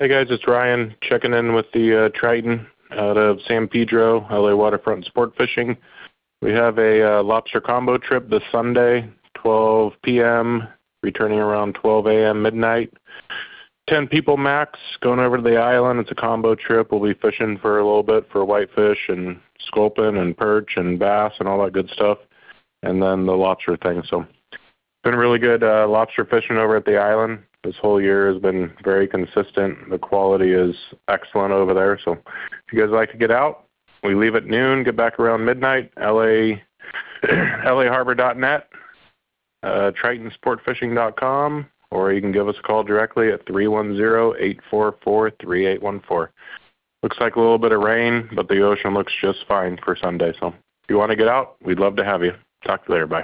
Hey guys, it's Ryan checking in with the Triton out of San Pedro, LA Waterfront Sport Fishing. We have a lobster combo trip this Sunday, 12 p.m., returning around 12 a.m. midnight. 10 people max, going over to the island. It's a combo trip. We'll be fishing for a little bit for whitefish and sculpin and perch and bass and all that good stuff, and then the lobster thing. So it's been really good lobster fishing over at the island. This whole year has been very consistent. The quality is excellent over there. So if you guys like to get out, we leave at noon, get back around midnight, LAHarbor.net, TritonSportFishing.com, or you can give us a call directly at 310-844-3814. Looks like a little bit of rain, but the ocean looks just fine for Sunday. So if you want to get out, we'd love to have you. Talk to you later. Bye.